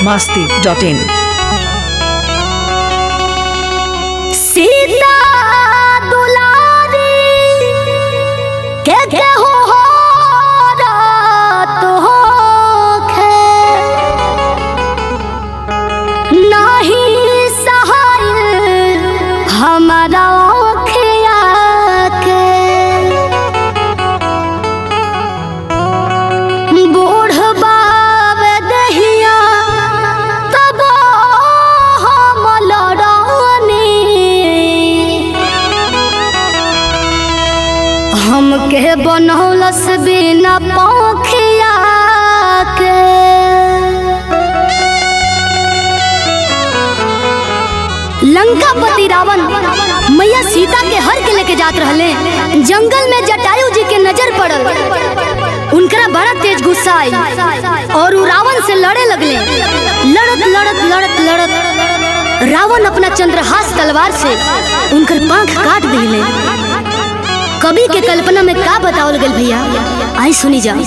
biharmasti.in Sita दुलारी के हो रात होखे नहीं सहाय हमारा ओखिया के बूढ़ बाब दहिया तब हम लड़ानी हमके बनौलस बिना पंखिया के लंकापति रावण मैया सीता के हर के लेके जात रहले। जंगल में जटायु जी के नजर पड़ल, उनकरा बड़ा तेज गुस्सा आई और उ रावण से लड़े लगले। लड़त लड़त लड़त लड़त रावण अपना चंद्रहास तलवार से उनकर पांख काट दिले। कवि के कल्पना में का बतावल गल भैया, आई सुनी जा।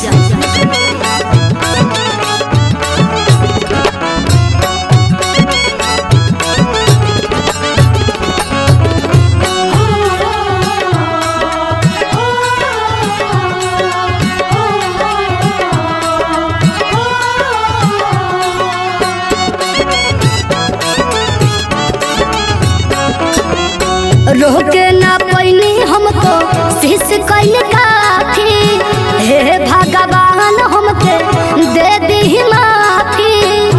रोके ना पैनी हमको शीश कैल काफी, हे भगवान हमके दे दी माफी।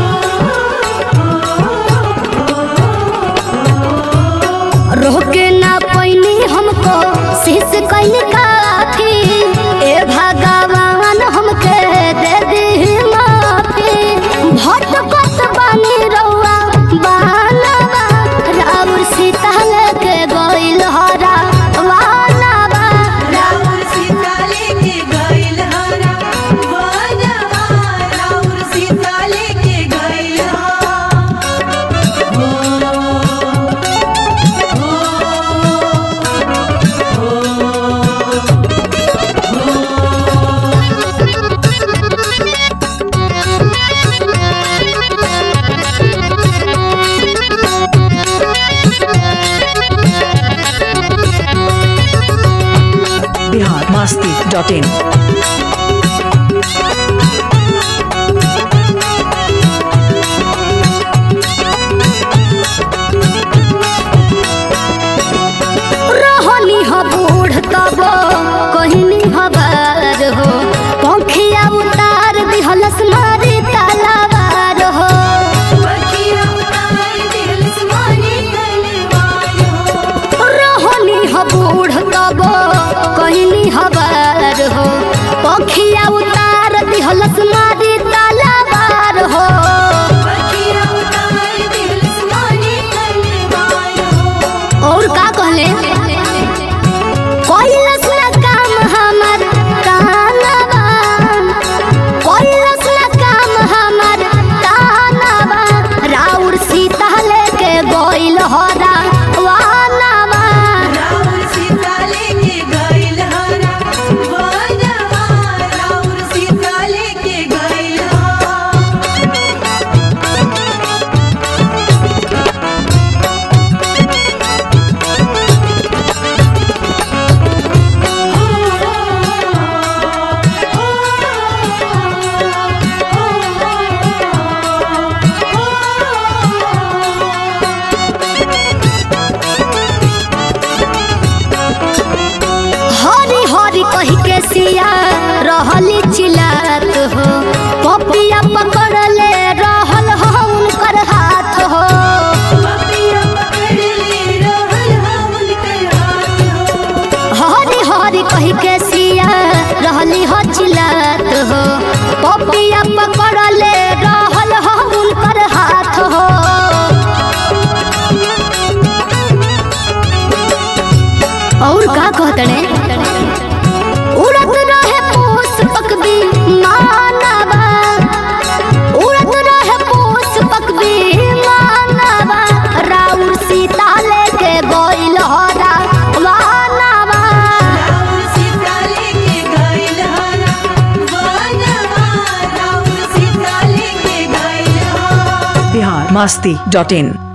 रोके ना पैनी हमको शीश कैल काफी, हे भगवान हमके दे दी माफी। भटकत बानी रउआ बानवा राउर सीता लेके गइल हरा वानवा, राउर सीता लेके गइल हरा वानवा, राउर सीता लेके गइल biharmasti.in रहनी ह बूढ़ तब कहनी हबार हो, पंखिया उतार दिहलस मारी तलवार हो। बखिया उतार दिल सुमानी तलवार हो। रहनी ह बूढ़ तब कहनी हबार हो, पंखिया उतार दिहलस मारी तलवार हो। बखिया उतार दिल सुमानी तलवार हो। और का कहले कोइलस ना काम हमर कानवा, कोइलस ना काम हमर कानवा, राउर सीता लेके गइल हरा वानवा। राउर सीता लेके गइल हरा वानवा, राउर सीता लेके गइल हरी हरी कही के सिया रहली चिल्लात हो, पपिया पकड़ले रहल हो उनकर हाथ हो। पपिया पकड़ ले रहल हा उनकर हाथ हो। हरी हरी कही के सिया रहली हो चिल्लात हो, पपिया पकड़ले रहल हो उनकर हाथ हो। और का कहतने उड़त रहे पुष्पक भी मानवा, उड़त रहे पुष्पक भी मानवा, राउर सीता लेके गइल हरा वानवा। राउर सीता लेके गइल हरा वानवा, राउर सीता लेके गइल हरा। masti.in